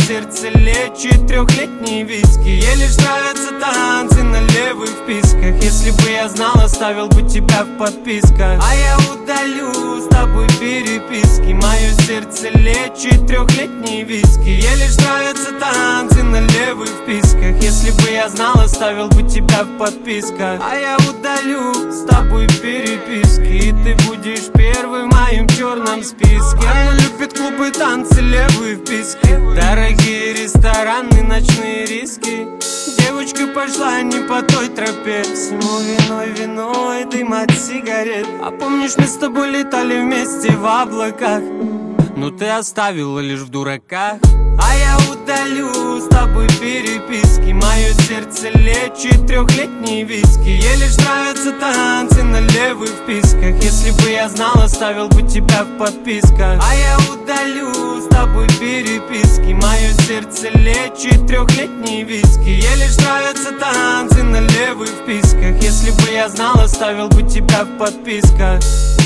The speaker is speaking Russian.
сердце лечит трехлетние виски. Ей лишь нравятся танцы на левых вписках. Если бы я знал, оставил бы тебя в подписках. А я удалю с тобой переписки. Мое сердце лечит трехлетние виски. Ей лишь нравятся танцы на левых вписках. Если бы я знал, оставил бы тебя в подписках. А я удалю с тобой переписки, и ты будешь первым в моем черном списке. Она любит клубы, танцы, левые вписки, дорогие рестораны, ночные риски. Девочка пошла не по той тропе. Всему виной дым от сигарет. А помнишь, мы с тобой летали вместе в облаках, но ты оставила лишь в дураках. А я удалю с тобой переписки. Мое сердце лечит трехлетние виски. Ей лишь нравятся танцы на левых вписках. Если бы я знал, оставил бы тебя в подписках. А я удалю с тобой переписки. Мое сердце лечит трехлетние виски. Ей лишь нравятся танцы на левых вписках. Если бы я знал, оставил бы тебя в подписках.